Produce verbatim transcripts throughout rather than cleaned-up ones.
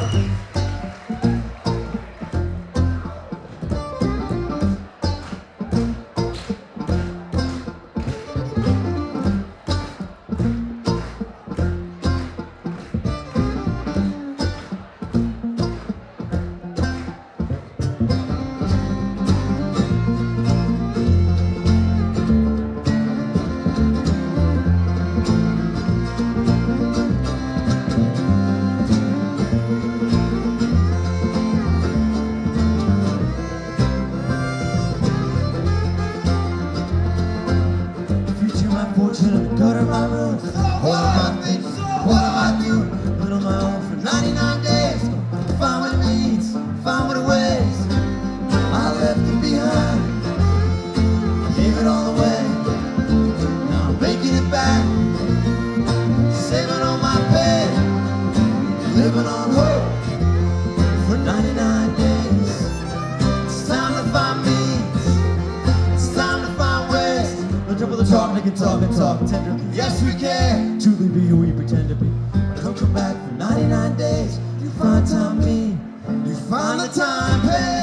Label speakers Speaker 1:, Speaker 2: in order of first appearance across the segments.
Speaker 1: Fortune in the gutter of my room. What am I thinking? What am I doing? Living on my own for ninety-nine days. Find what it means, find what it weighs. I left it behind, gave it all away. Now I'm making it back, saving all my pay, living on hope for ninety-nine days. It's time to find means, it's time to find ways. No trouble to talk, they can talk and talk tenderly. Yes, we can truly be who we pretend to be. But don't come back for ninety-nine days. You find time mean, you find the time pay.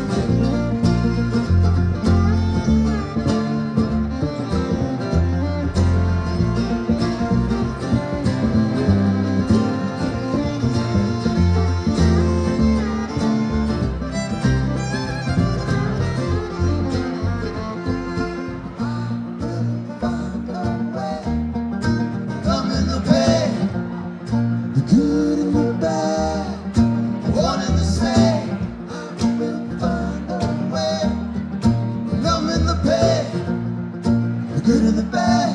Speaker 1: Good and the bad.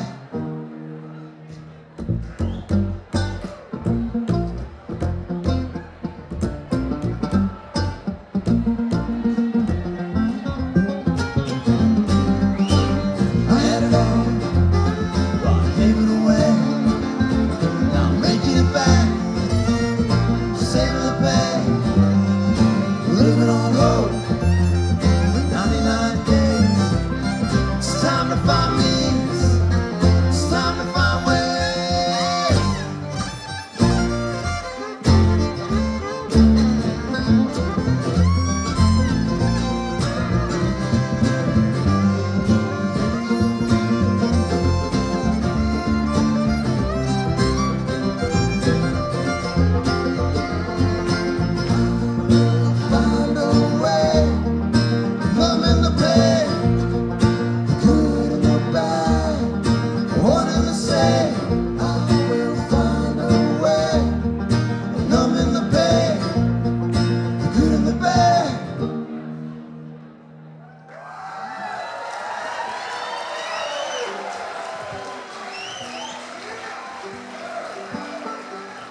Speaker 1: I had it all, but I gave it away. Now I'm making it back, saving the pay, living on hope for ninety-nine days. It's time to find me.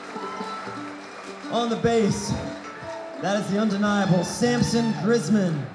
Speaker 1: On the bass, that is the undeniable Samson Grisman.